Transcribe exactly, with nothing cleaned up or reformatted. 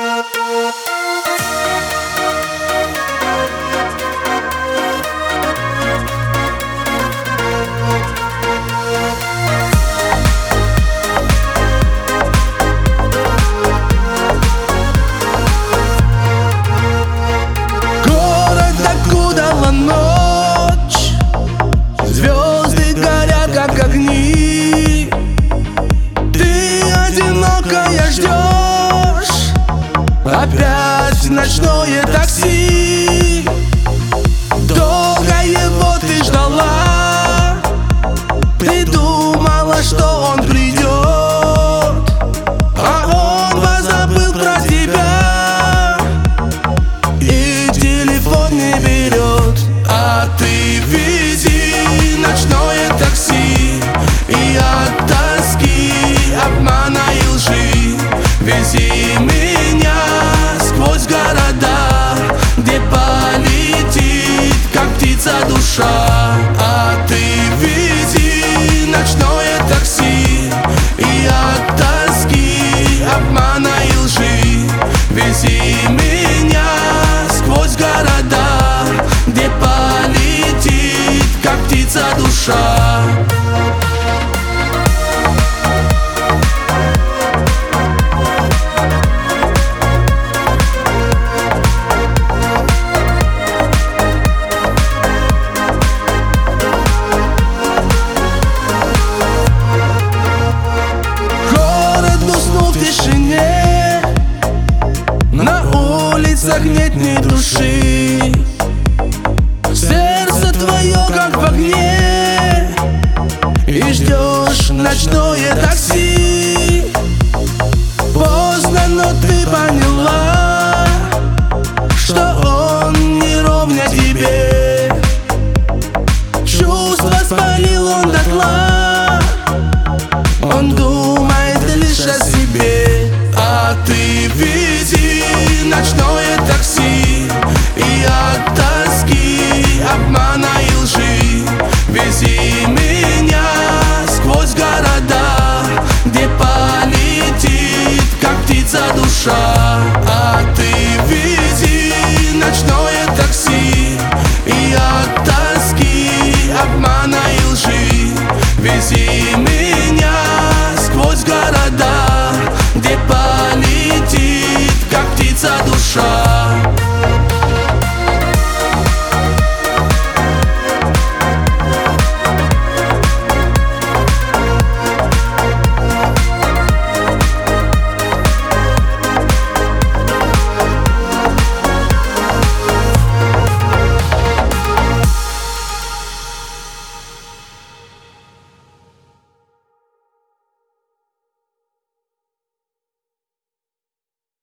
Опять ночное такси. Долго его ты ждала, ты думала, что он придет, а он позабыл про тебя и телефон не берет. А ты вези ночное такси, и от тоски, обмана и лжи вези меня сквозь города, где полетит, как птица, душа. А ты вези ночное такси, и от тоски, обмана и лжи вези меня сквозь города, где полетит, как птица, душа. На улицах нет ни души, сердце твое как в огне, и ждешь ночное такси. Поздно, но ты поняла, что он не ровня тебе. Чувства спалил он дотла, он думает лишь о себе. А ты вези ночное такси, и от тоски, обмана и лжи вези меня сквозь города, где полетит, как птица, душа. А ты вези ночное такси, и от тоски, обмана и лжи вези меня